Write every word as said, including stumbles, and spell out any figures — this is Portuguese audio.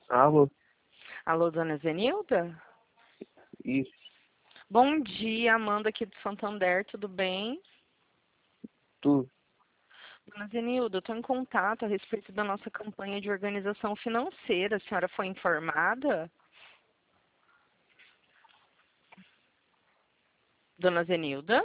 Alô? Alô, dona Zenilda? Isso. Bom dia, Amanda aqui do Santander, tudo bem? Tu? Dona Zenilda, eu estou em contato a respeito da nossa campanha de organização financeira. A senhora foi informada? Dona Zenilda?